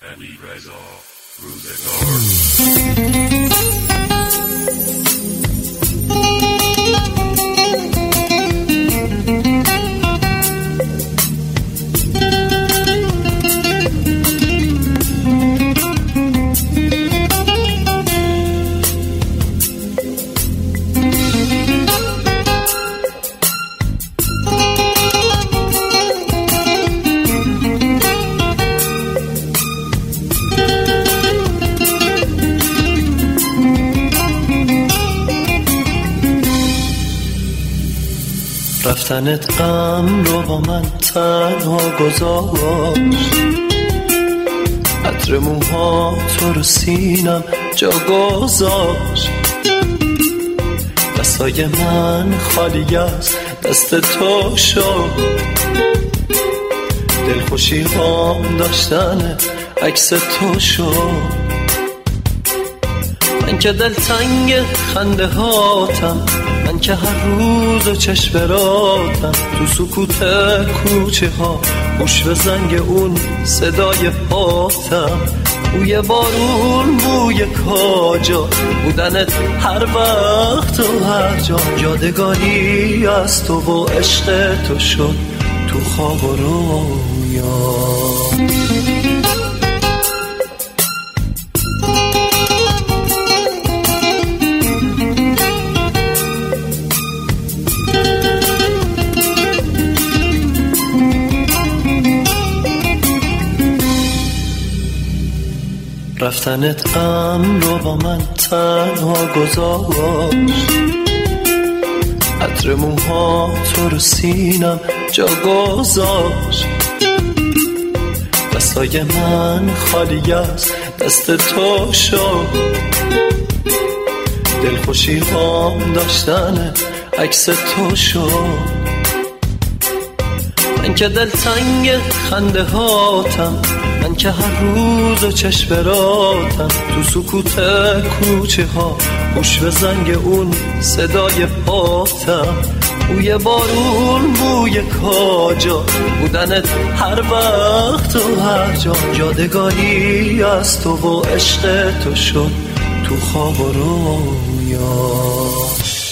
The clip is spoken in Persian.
علیرضا روزگار. رفتنت غم رو با من تنها گذاشت، عطر موها تو رو سینم جا گذاشت. دستای من خالی از دست تو شد، دلخوشی هام داشتن عکس تو شد. من که دلتنگ خنده هاتم، من که هر روز و چشم راتم، تو سکوت کوچه ها گوش به زنگ اون صدای پاتم. بوی بارون، بوی کاجا، بودنت هر وقت و هر جا. یادگاری از تو و عشق تو شد تو خواب و رویا. رفتنت غم رو با من تنها گذاشت، عطر موها تو رو سینم جا گذاشت. دستای من خالی از دست تو شد، دلخوشی هام داشتن عکس تو شد. من که دلتنگ خنده هاتم، من که هر روز و چشم راتم، تو سکوت کوچه ها گوش به زنگ اون صدای پاتم. بوی بارون، بوی کاجا، بودنت هر وقت و هر جا. یادگاری از تو و عشق تو شد تو خواب و رویا.